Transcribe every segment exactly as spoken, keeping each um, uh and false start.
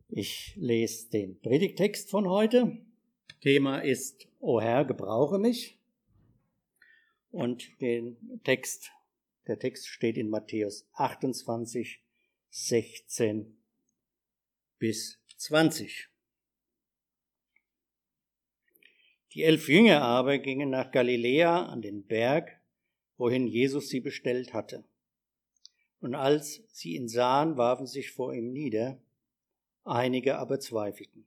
Ich lese den Predigttext von heute. Thema ist: O Herr, gebrauche mich. Und den Text, der Text steht in Matthäus achtundzwanzig, sechzehn bis zwanzig. Die elf Jünger aber gingen nach Galiläa an den Berg, wohin Jesus sie bestellt hatte. Und als sie ihn sahen, warfen sie sich vor ihm nieder. Einige aber zweifelten.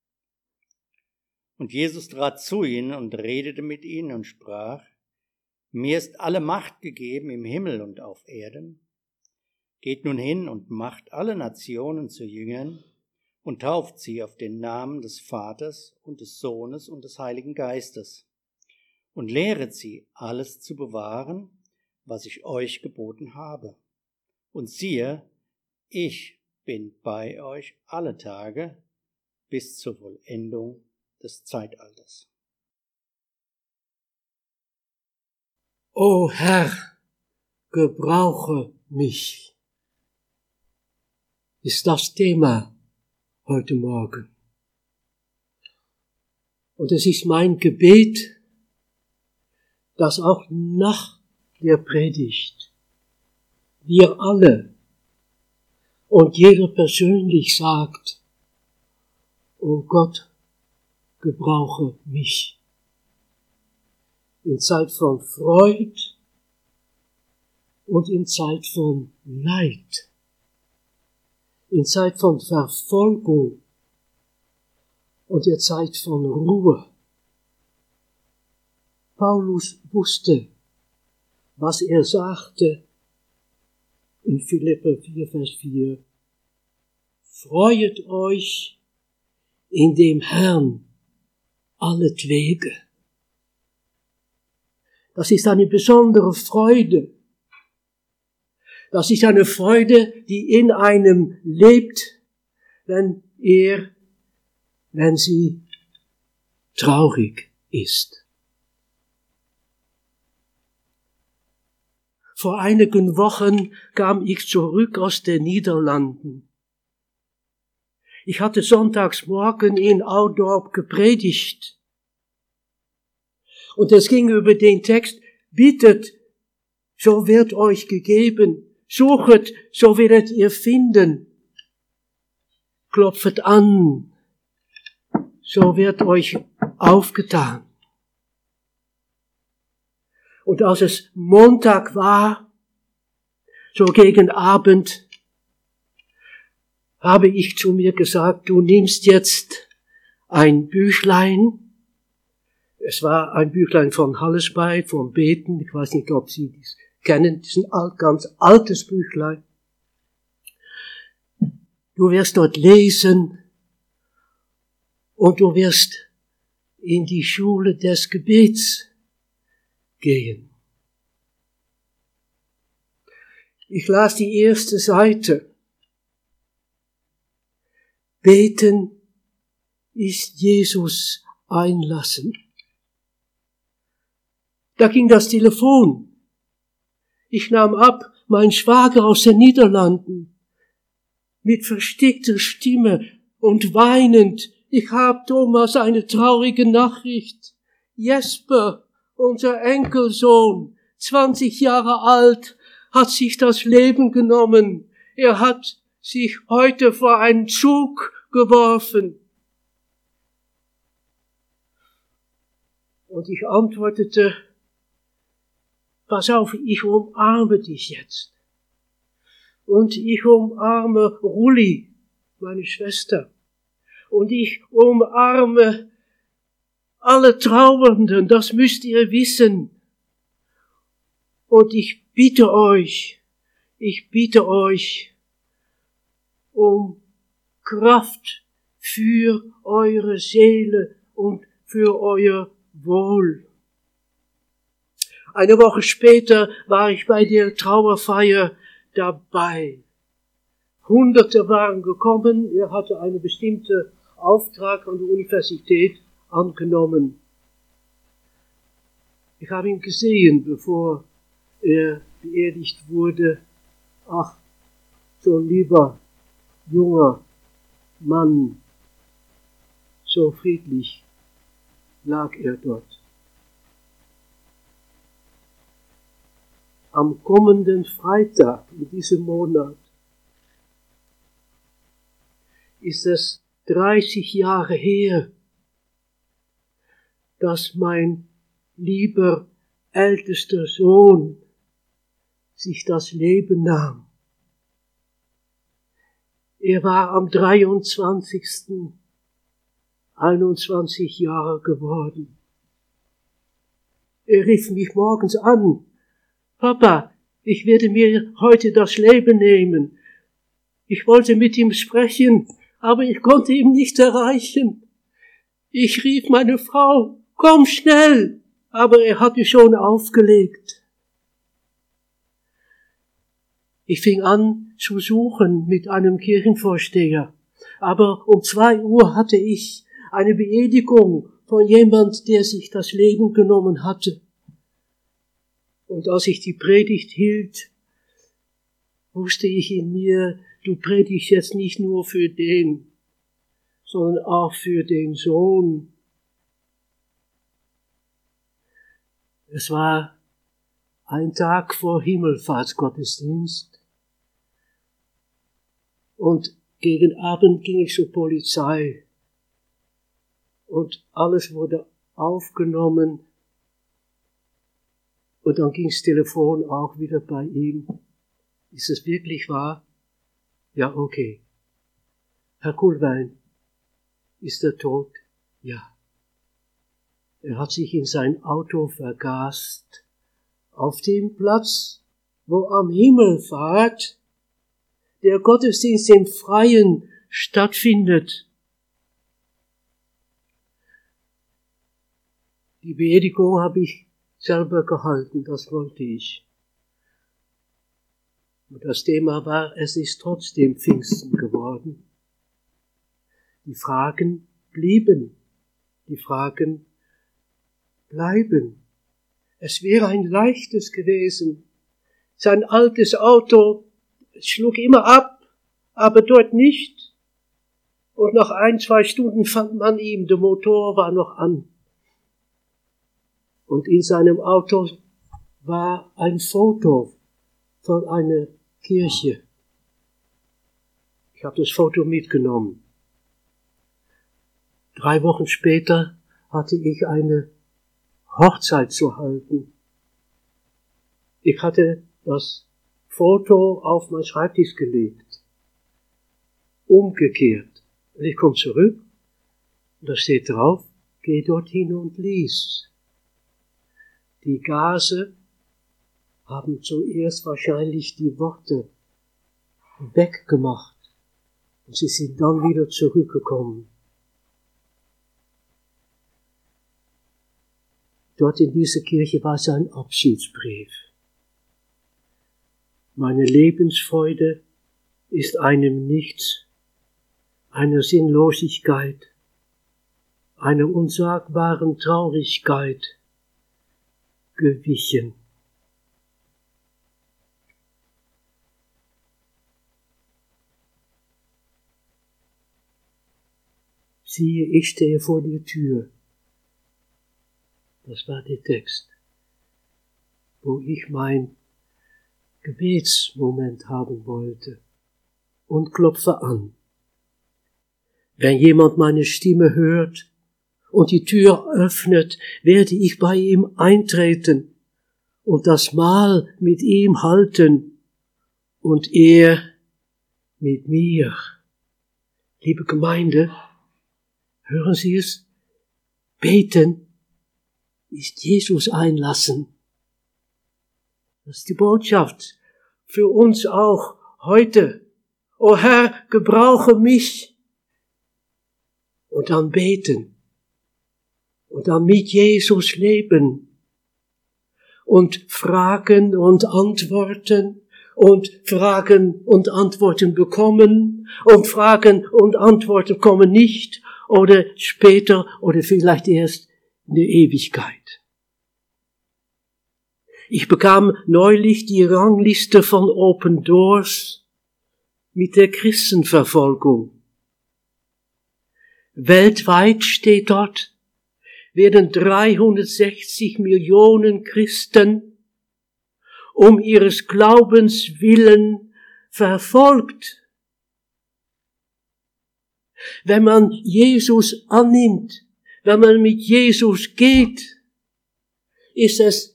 Und Jesus trat zu ihnen und redete mit ihnen und sprach: Mir ist alle Macht gegeben im Himmel und auf Erden. Geht nun hin und macht alle Nationen zu Jüngern und tauft sie auf den Namen des Vaters und des Sohnes und des Heiligen Geistes und lehret sie, alles zu bewahren, was ich euch geboten habe. Und siehe, ich bin bei euch alle Tage bis zur Vollendung des Zeitalters. O Herr, gebrauche mich, ist das Thema heute Morgen. Und es ist mein Gebet, dass auch nach der Predigt wir alle und jeder persönlich sagt: O Gott, gebrauche mich. In Zeit von Freud und in Zeit von Leid. In Zeit von Verfolgung und in Zeit von Ruhe. Paulus wusste, was er sagte in Philipper vier, Vers vier. Freuet euch in dem Herrn alletwege. Das ist eine besondere Freude. Das ist eine Freude, die in einem lebt, wenn er, wenn sie traurig ist. Vor einigen Wochen kam ich zurück aus den Niederlanden. Ich hatte sonntagsmorgen in Oudorp gepredigt. Und es ging über den Text: Bittet, so wird euch gegeben. Suchet, so werdet ihr finden. Klopfet an, so wird euch aufgetan. Und als es Montag war, so gegen Abend, habe ich zu mir gesagt: Du nimmst jetzt ein Büchlein. Es war ein Büchlein von Hallesby, vom Beten. Ich weiß nicht, ob Sie das kennen. Das ist ein alt, ganz altes Büchlein. Du wirst dort lesen und du wirst in die Schule des Gebets gehen. Ich las die erste Seite. Beten ist Jesus einlassen. Da ging das Telefon. Ich nahm ab, mein Schwager aus den Niederlanden, mit verstickter Stimme und weinend: Ich hab Thomas eine traurige Nachricht. Jesper, unser Enkelsohn, zwanzig Jahre alt, hat sich das Leben genommen. Er hat sich heute vor einen Zug geworfen. Und ich antwortete: Pass auf, ich umarme dich jetzt. Und ich umarme Rulli, meine Schwester. Und ich umarme alle Trauernden, das müsst ihr wissen. Und ich bitte euch, ich bitte euch um Kraft für eure Seele und für euer Wohl. Eine Woche später war ich bei der Trauerfeier dabei. Hunderte waren gekommen, er hatte einen bestimmten Auftrag an der Universität angenommen. Ich habe ihn gesehen, bevor er beerdigt wurde. Ach, so ein lieber, junger Mann, so friedlich lag er dort. Am kommenden Freitag in diesem Monat ist es dreißig Jahre her, dass mein lieber ältester Sohn sich das Leben nahm. Er war am dreiundzwanzigsten einundzwanzig Jahre geworden. Er rief mich morgens an: Papa, ich werde mir heute das Leben nehmen. Ich wollte mit ihm sprechen, aber ich konnte ihn nicht erreichen. Ich rief meine Frau: Komm schnell! Aber er hatte schon aufgelegt. Ich fing an zu suchen mit einem Kirchenvorsteher, aber um zwei Uhr hatte ich eine Beerdigung von jemand, der sich das Leben genommen hatte. Und als ich die Predigt hielt, wusste ich in mir, du predigst jetzt nicht nur für den, sondern auch für den Sohn. Es war ein Tag vor Himmelfahrtsgottesdienst und gegen Abend ging ich zur Polizei und alles wurde aufgenommen und dann ging das Telefon auch wieder bei ihm. Ist es wirklich wahr? Ja, okay. Herr Kuhlwein, ist er tot? Ja. Er hat sich in sein Auto vergast, auf dem Platz, wo am Himmelfahrt der Gottesdienst im Freien stattfindet. Die Beerdigung habe ich selber gehalten, das wollte ich. Und das Thema war, es ist trotzdem Pfingsten geworden. Die Fragen blieben, die Fragen bleiben. Es wäre ein leichtes gewesen. Sein altes Auto schlug immer ab, aber dort nicht. Und nach ein, zwei Stunden fand man ihn, der Motor war noch an. Und in seinem Auto war ein Foto von einer Kirche. Ich habe das Foto mitgenommen. Drei Wochen später hatte ich eine Hochzeit zu halten. Ich hatte das Foto auf meinen Schreibtisch gelegt. Umgekehrt. Und ich komme zurück und da steht drauf, geh dorthin und lies. Die Gase haben zuerst wahrscheinlich die Worte weggemacht und sie sind dann wieder zurückgekommen. Dort in dieser Kirche war sein Abschiedsbrief. Meine Lebensfreude ist einem Nichts, einer Sinnlosigkeit, einer unsagbaren Traurigkeit gewichen. Siehe, ich stehe vor der Tür. Das war der Text, wo ich mein Gebetsmoment haben wollte und klopfe an. Wenn jemand meine Stimme hört und die Tür öffnet, werde ich bei ihm eintreten und das Mahl mit ihm halten und er mit mir. Liebe Gemeinde, hören Sie es? Beten ist Jesus einlassen. Das ist die Botschaft für uns auch heute. O Herr, gebrauche mich. Und dann beten. Und dann mit Jesus leben. Und fragen und antworten. Und Fragen und Antworten bekommen. Und Fragen und Antworten kommen nicht. Oder später oder vielleicht erst in der Ewigkeit. Ich bekam neulich die Rangliste von Open Doors mit der Christenverfolgung. Weltweit steht dort, werden dreihundertsechzig Millionen Christen um ihres Glaubens willen verfolgt. Wenn man Jesus annimmt, wenn man mit Jesus geht, ist es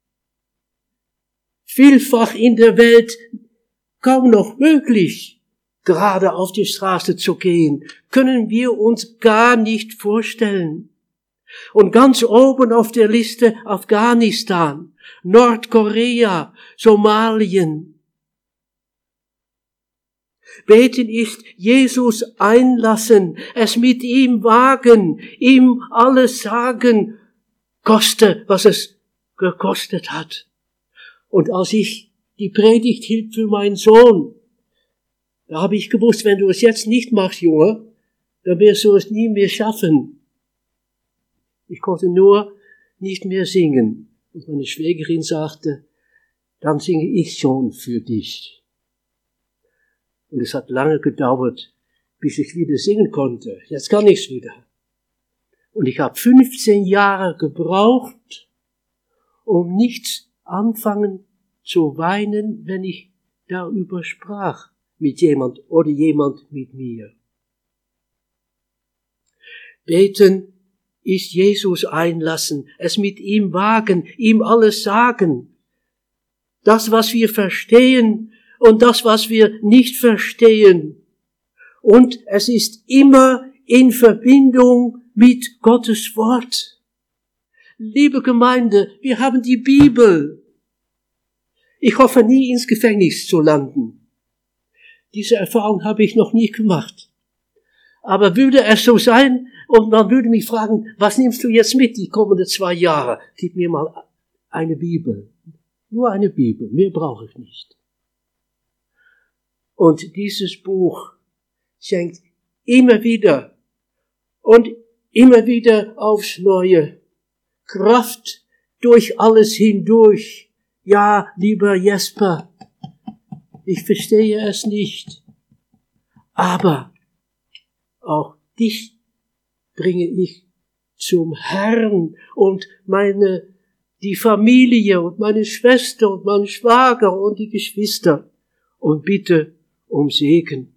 vielfach in der Welt kaum noch möglich, gerade auf die Straße zu gehen. Können wir uns gar nicht vorstellen. Und ganz oben auf der Liste Afghanistan, Nordkorea, Somalien. Beten ist Jesus einlassen, es mit ihm wagen, ihm alles sagen, koste, was es gekostet hat. Und als ich die Predigt hielt für meinen Sohn, da habe ich gewusst, wenn du es jetzt nicht machst, Junge, dann wirst du es nie mehr schaffen. Ich konnte nur nicht mehr singen. Und meine Schwägerin sagte, dann singe ich schon für dich. Und es hat lange gedauert, bis ich wieder singen konnte. Jetzt kann ich's wieder. Und ich habe fünfzehn Jahre gebraucht, um nichts anfangen zu weinen, wenn ich darüber sprach mit jemand oder jemand mit mir. Beten ist Jesus einlassen, es mit ihm wagen, ihm alles sagen. Das, was wir verstehen und das, was wir nicht verstehen. Und es ist immer in Verbindung mit Gottes Wort. Liebe Gemeinde, wir haben die Bibel. Ich hoffe nie ins Gefängnis zu landen. Diese Erfahrung habe ich noch nie gemacht. Aber würde es so sein und man würde mich fragen, was nimmst du jetzt mit die kommenden zwei Jahre? Gib mir mal eine Bibel. Nur eine Bibel, mehr brauche ich nicht. Und dieses Buch schenkt immer wieder und immer wieder aufs Neue Kraft durch alles hindurch. Ja, lieber Jesper, ich verstehe es nicht, aber auch dich bringe ich zum Herrn und meine, die Familie und meine Schwester und mein Schwager und die Geschwister und bitte um Segen.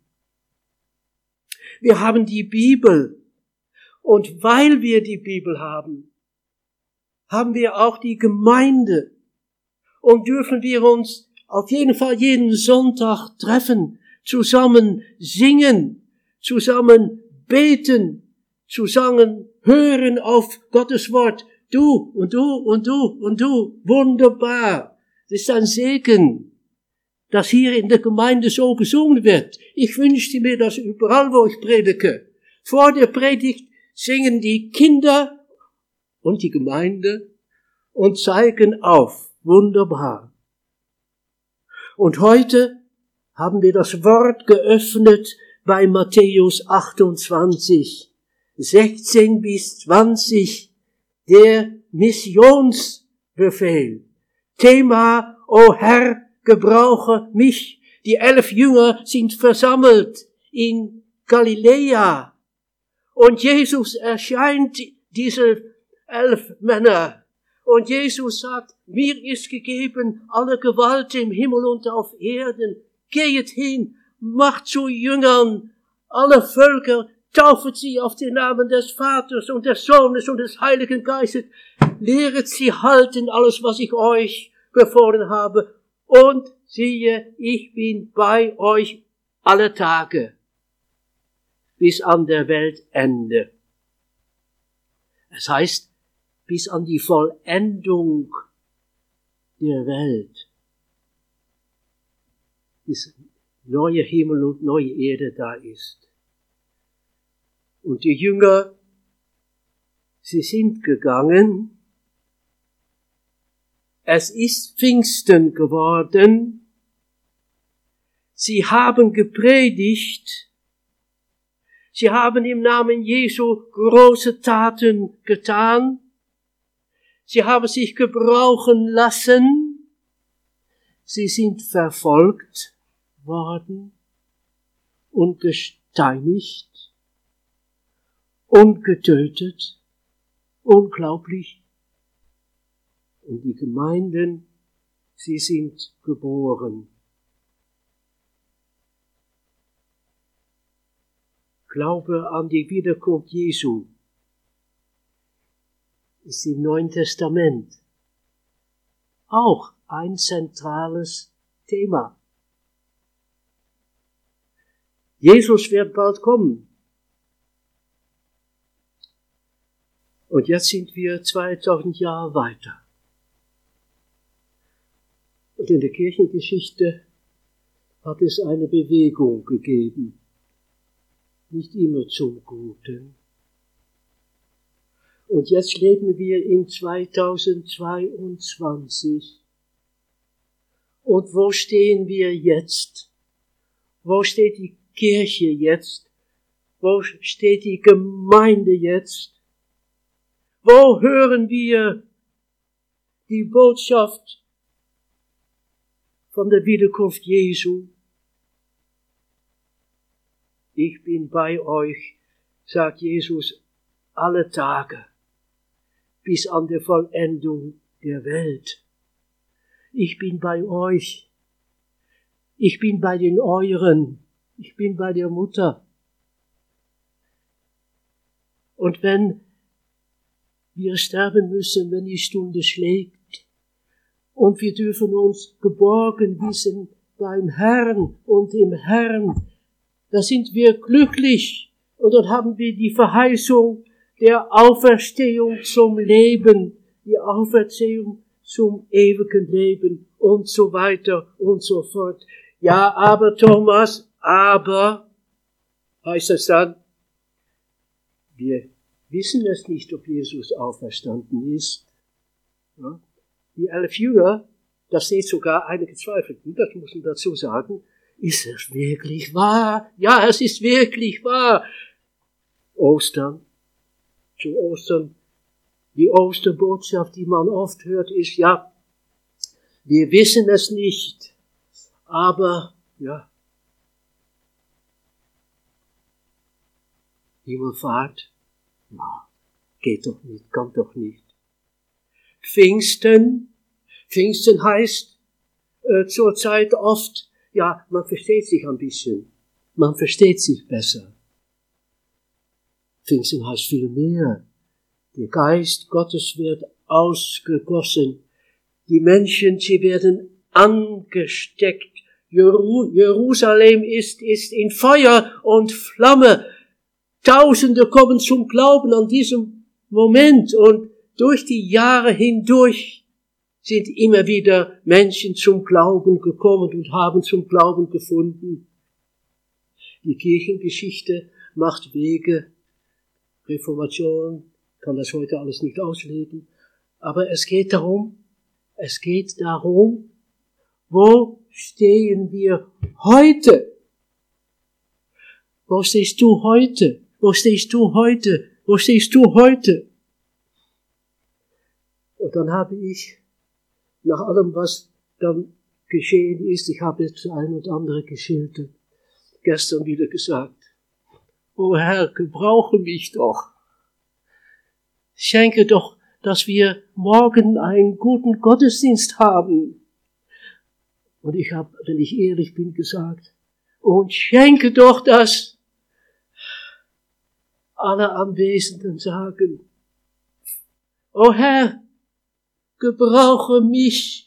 Wir haben die Bibel und weil wir die Bibel haben, haben wir auch die Gemeinde und dürfen wir uns auf jeden Fall jeden Sonntag treffen, zusammen singen, zusammen beten, zusammen hören auf Gottes Wort. Du und du und du und du. Wunderbar. Das ist ein Segen, dass hier in der Gemeinde so gesungen wird. Ich wünschte mir das überall, wo ich predige. Vor der Predigt singen die Kinder und die Gemeinde und zeigen auf. Wunderbar. Und heute haben wir das Wort geöffnet bei Matthäus achtundzwanzig, sechzehn bis zwanzig, der Missionsbefehl. Thema, o Herr, gebrauche mich. Die elf Jünger sind versammelt in Galiläa. Und Jesus erscheint diese elf Männer. Und Jesus sagt, mir ist gegeben alle Gewalt im Himmel und auf Erden. Geht hin, macht zu Jüngern alle Völker, taufet sie auf den Namen des Vaters und des Sohnes und des Heiligen Geistes. Lehret sie halten alles, was ich euch befohlen habe. Und siehe, ich bin bei euch alle Tage bis an der Weltende. Es heißt, bis an die Vollendung der Welt. Bis neue Himmel und neue Erde da ist. Und die Jünger, sie sind gegangen. Es ist Pfingsten geworden. Sie haben gepredigt. Sie haben im Namen Jesu große Taten getan. Sie haben sich gebrauchen lassen. Sie sind verfolgt worden und gesteinigt. ungetötet. Unglaublich. Und die Gemeinden, sie sind geboren. Glaube an die Wiederkunft Jesu ist im Neuen Testament auch ein zentrales Thema. Jesus wird bald kommen. Und jetzt sind wir zweitausend Jahre weiter. Und in der Kirchengeschichte hat es eine Bewegung gegeben. Nicht immer zum Guten. Und jetzt leben wir in zweitausendzweiundzwanzig. Und wo stehen wir jetzt? Wo steht die Kirche jetzt? Wo steht die Gemeinde jetzt? Wo hören wir die Botschaft von der Wiederkunft Jesu? Ich bin bei euch, sagt Jesus, alle Tage, bis an der Vollendung der Welt. Ich bin bei euch. Ich bin bei den Euren. Ich bin bei der Mutter. Und wenn wir sterben müssen, wenn die Stunde schlägt, und wir dürfen uns geborgen wissen beim Herrn und im Herrn, da sind wir glücklich und dann haben wir die Verheißung der Auferstehung zum Leben, die Auferstehung zum ewigen Leben und so weiter und so fort. Ja, aber Thomas, aber, heißt das dann, wir wissen es nicht, ob Jesus auferstanden ist. Ja? Die elf Jünger, da steht sogar einige zweifelten, das muss man dazu sagen, ist es wirklich wahr? Ja, es ist wirklich wahr. Ostern, zu Ostern, die Osterbotschaft, die man oft hört, ist, ja, wir wissen es nicht, aber, ja, Himmelfahrt, ja, geht doch nicht, kann doch nicht. Pfingsten, Pfingsten heißt äh, zurzeit oft, ja, man versteht sich ein bisschen, man versteht sich besser. Pfingsten heißt viel mehr. Der Geist Gottes wird ausgegossen. Die Menschen, sie werden angesteckt. Jeru- Jerusalem ist, ist in Feuer und Flamme. Tausende kommen zum Glauben an diesem Moment und durch die Jahre hindurch sind immer wieder Menschen zum Glauben gekommen und haben zum Glauben gefunden. Die Kirchengeschichte macht Wege. Reformation kann das heute alles nicht auslegen. Aber es geht darum, es geht darum, wo stehen wir heute? Wo stehst du heute? Wo stehst du heute? Wo stehst du heute? Und dann habe ich, nach allem, was dann geschehen ist, ich habe jetzt ein und andere geschildert, gestern wieder gesagt, O Herr, gebrauche mich doch. Schenke doch, dass wir morgen einen guten Gottesdienst haben. Und ich habe, wenn ich ehrlich bin, gesagt, und schenke doch, dass alle Anwesenden sagen, O Herr, gebrauche mich.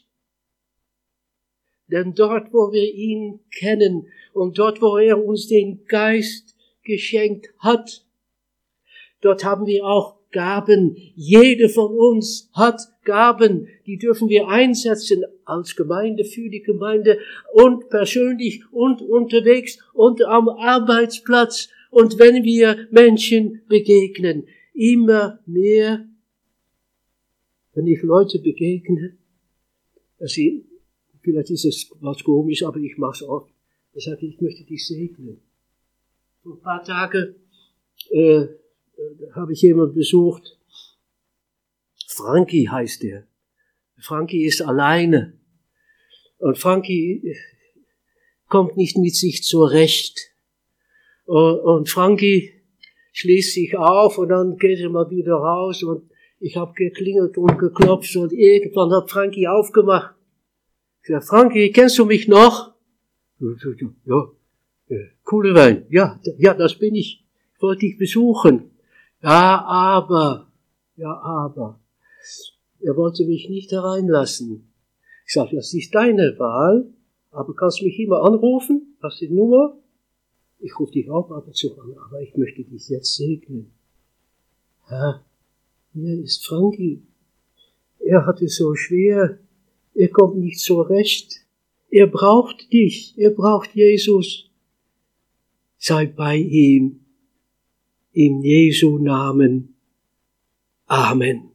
Denn dort, wo wir ihn kennen und dort, wo er uns den Geist geschenkt hat, dort haben wir auch Gaben. Jede von uns hat Gaben, die dürfen wir einsetzen als Gemeinde, für die Gemeinde und persönlich und unterwegs und am Arbeitsplatz und wenn wir Menschen begegnen. Immer mehr, wenn ich Leute begegne, also vielleicht ist es was komisch, aber ich mache es oft, ich sage, ich möchte dich segnen. Vor ein paar Tagen äh, habe ich jemanden besucht. Frankie heißt er. Frankie ist alleine. Und Frankie kommt nicht mit sich zurecht. Und Frankie schließt sich auf und dann geht er mal wieder raus und ich habe geklingelt und geklopft und irgendwann hat Frankie aufgemacht. Ich sag, Frankie, kennst du mich noch? Ja, coole Wein. Ja, ja, das bin ich. Ich wollte dich besuchen. Ja, aber, ja, aber. Er wollte mich nicht hereinlassen. Ich sag, das ist deine Wahl, aber kannst mich immer anrufen? Hast du die Nummer? Ich rufe dich auch ab und zu an, aber ich möchte dich jetzt segnen. Ja, hier ist Frankie. Er hat es so schwer. Er kommt nicht zurecht. Er braucht dich. Er braucht Jesus. Sei bei ihm. In Jesu Namen. Amen.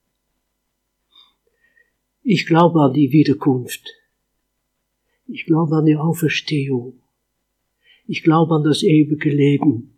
Ich glaube an die Wiederkunft. Ich glaube an die Auferstehung. Ich glaube an das ewige Leben.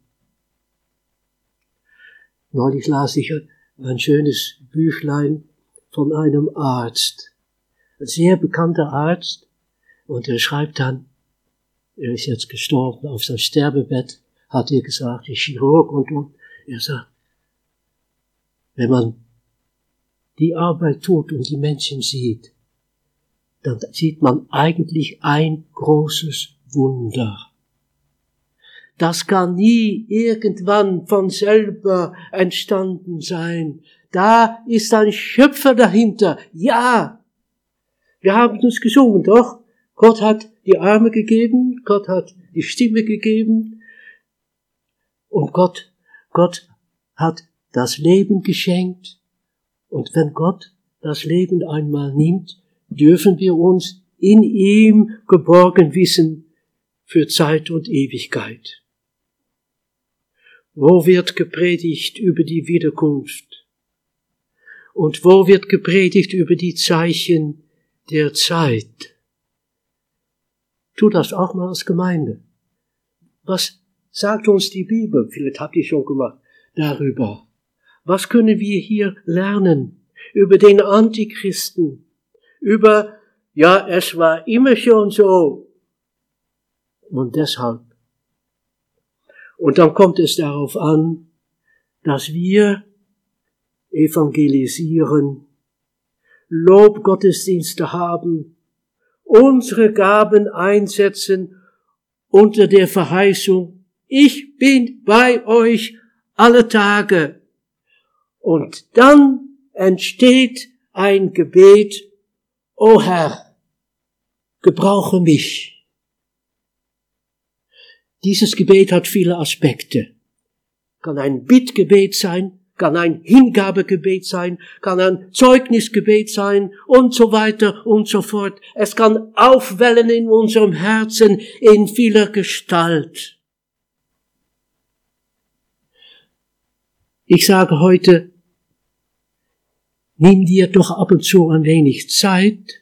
Neulich las ich ein schönes Büchlein von einem Arzt. Ein sehr bekannter Arzt. Und er schreibt dann, er ist jetzt gestorben, auf sein Sterbebett hat er gesagt, der Chirurg und, und. Er sagt, wenn man die Arbeit tut und die Menschen sieht, dann sieht man eigentlich ein großes Wunder. Das kann nie irgendwann von selber entstanden sein. Da ist ein Schöpfer dahinter. Ja, wir haben uns gesungen, doch? Gott hat die Arme gegeben, Gott hat die Stimme gegeben und Gott, Gott hat das Leben geschenkt. Und wenn Gott das Leben einmal nimmt, dürfen wir uns in ihm geborgen wissen für Zeit und Ewigkeit. Wo wird gepredigt über die Wiederkunft? Und wo wird gepredigt über die Zeichen der Zeit? Tu das auch mal als Gemeinde. Was sagt uns die Bibel? Vielleicht habt ihr schon gemacht darüber. Was können wir hier lernen über den Antichristen? Über, ja, es war immer schon so. Und deshalb. Und dann kommt es darauf an, dass wir evangelisieren, Lobgottesdienste haben, unsere Gaben einsetzen unter der Verheißung, ich bin bei euch alle Tage. Und dann entsteht ein Gebet, O Herr, gebrauche mich. Dieses Gebet hat viele Aspekte. Kann ein Bittgebet sein, kann ein Hingabegebet sein, kann ein Zeugnisgebet sein und so weiter und so fort. Es kann aufwellen in unserem Herzen in vieler Gestalt. Ich sage heute, nimm dir doch ab und zu ein wenig Zeit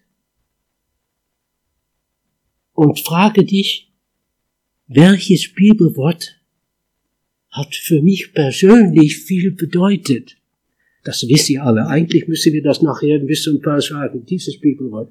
und frage dich, welches Bibelwort hat für mich persönlich viel bedeutet. Das wisst ihr alle. Eigentlich müssen wir das nachher bis zum Paar sagen, dieses Bibelwort.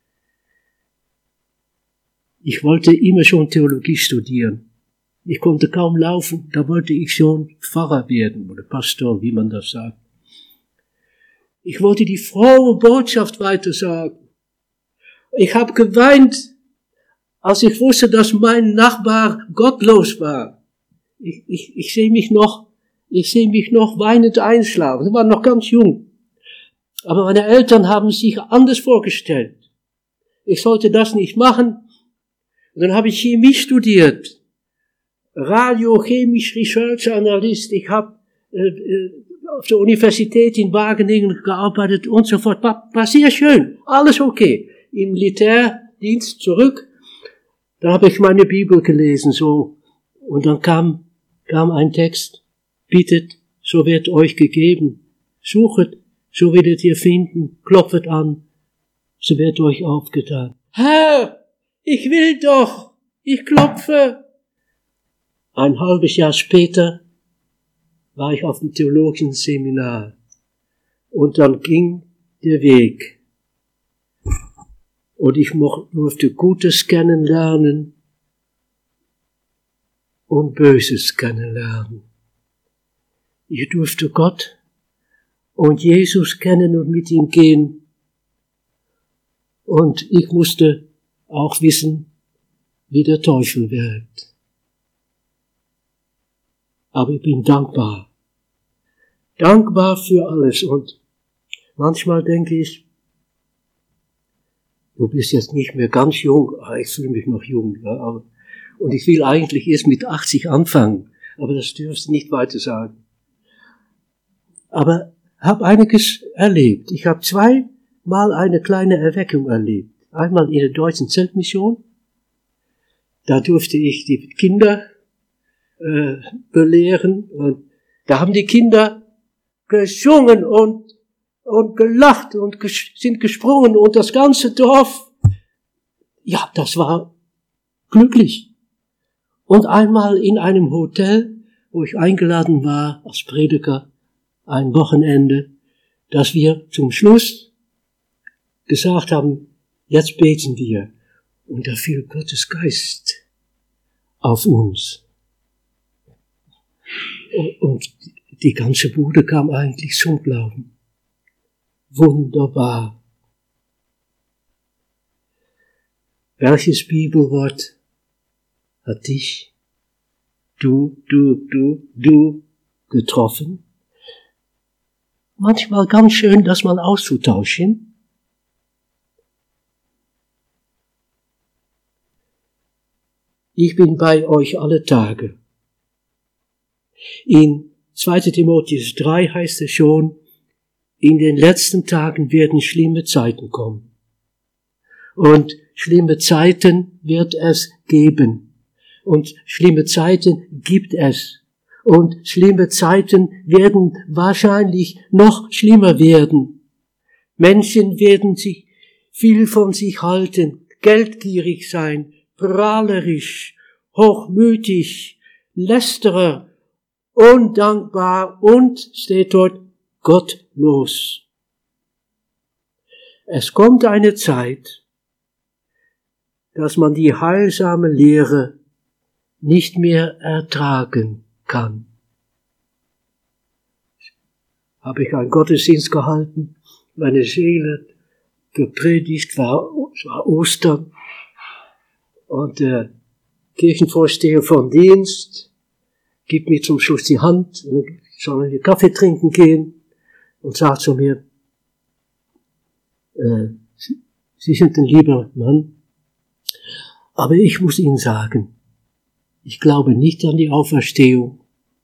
Ich wollte immer schon Theologie studieren. Ich konnte kaum laufen, da wollte ich schon Pfarrer werden oder Pastor, wie man das sagt. Ich wollte die frohe Botschaft weitersagen. Ich habe geweint, als ich wusste, dass mein Nachbar gottlos war. Ich, ich, ich sehe mich noch, ich sehe mich noch weinend einschlafen. Ich war noch ganz jung. Aber meine Eltern haben sich anders vorgestellt. Ich sollte das nicht machen. Und dann habe ich Chemie studiert. Radiochemisch Research Analyst. Ich habe äh, auf der Universität in Wageningen gearbeitet und so fort. War, war sehr schön. Alles okay. Im Militärdienst zurück. Da habe ich meine Bibel gelesen, so. Und dann kam, kam ein Text. Bittet, so wird euch gegeben. Suchet, so werdet ihr finden. Klopfet an, so wird euch aufgetan. Herr, ich will doch, ich klopfe. Ein halbes Jahr später war ich auf dem theologischen Seminar. Und dann ging der Weg. Und ich durfte Gutes kennenlernen und Böses kennenlernen. Ich durfte Gott und Jesus kennen und mit ihm gehen. Und ich musste auch wissen, wie der Teufel wirkt. Aber ich bin dankbar. Dankbar für alles. Und manchmal denke ich, du bist jetzt nicht mehr ganz jung. Ah, ich fühle mich noch jung. Ja, aber, und ich will eigentlich erst mit achtzig anfangen. Aber das dürfst du nicht weiter sagen. Aber habe einiges erlebt. Ich habe zweimal eine kleine Erweckung erlebt. Einmal in der Deutschen Zeltmission. Da durfte ich die Kinder äh, belehren. Und da haben die Kinder gesungen und, und gelacht und ges- sind gesprungen. Und das ganze Dorf, ja, das war glücklich. Und einmal in einem Hotel, wo ich eingeladen war als Prediger, ein Wochenende, dass wir zum Schluss gesagt haben, jetzt beten wir. Und da fiel Gottes Geist auf uns. Und die ganze Bude kam eigentlich zum Glauben. Wunderbar. Welches Bibelwort hat dich, du, du, du, du getroffen? Manchmal ganz schön, das mal auszutauschen. Ich bin bei euch alle Tage. In zweiter Timotheus drei heißt es schon, in den letzten Tagen werden schlimme Zeiten kommen. Und schlimme Zeiten wird es geben. Und schlimme Zeiten gibt es. Und schlimme Zeiten werden wahrscheinlich noch schlimmer werden. Menschen werden sich viel von sich halten, geldgierig sein, prahlerisch, hochmütig, lästerer, undankbar und, steht dort, gottlos. Es kommt eine Zeit, dass man die heilsame Lehre nicht mehr ertragen kann. Habe ich einen Gottesdienst gehalten, meine Seele gepredigt, war, es war Ostern, und der Kirchenvorsteher vom Dienst gibt mir zum Schluss die Hand, und dann sollen wir Kaffee trinken gehen, und sagt zu mir, äh, Sie sind ein lieber Mann, aber ich muss Ihnen sagen, ich glaube nicht an die Auferstehung.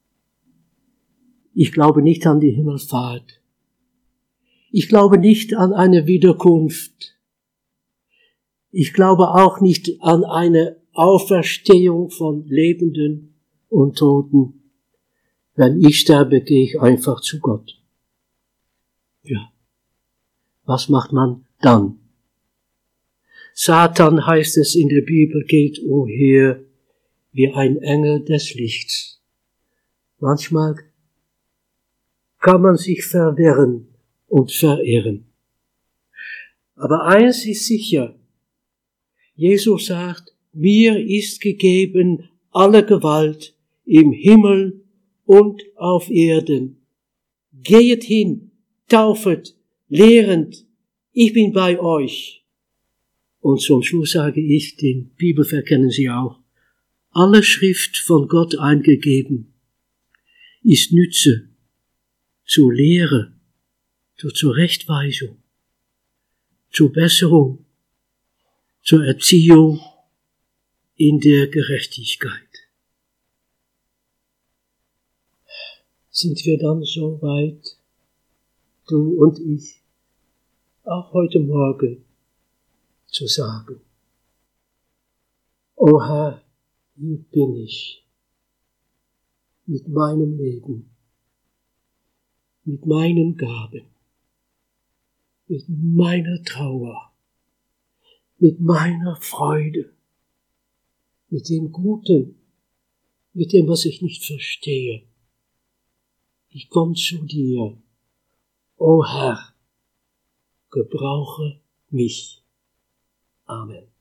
Ich glaube nicht an die Himmelfahrt. Ich glaube nicht an eine Wiederkunft. Ich glaube auch nicht an eine Auferstehung von Lebenden und Toten. Wenn ich sterbe, gehe ich einfach zu Gott. Ja. Was macht man dann? Satan, heißt es in der Bibel, geht umher wie ein Engel des Lichts. Manchmal kann man sich verwirren und verirren. Aber eins ist sicher. Jesus sagt, mir ist gegeben alle Gewalt im Himmel und auf Erden. Gehet hin, taufet, lehrend, ich bin bei euch. Und zum Schluss sage ich, den Bibelvers kennen Sie auch, alle Schrift von Gott eingegeben, ist Nütze zur Lehre, zur Zurechtweisung, zur Besserung, zur Erziehung in der Gerechtigkeit. Sind wir dann so weit, du und ich, auch heute Morgen, zu sagen, O Herr, hier bin ich, mit meinem Leben, mit meinen Gaben, mit meiner Trauer, mit meiner Freude, mit dem Guten, mit dem, was ich nicht verstehe. Ich komme zu dir, O Herr, gebrauche mich. Amen.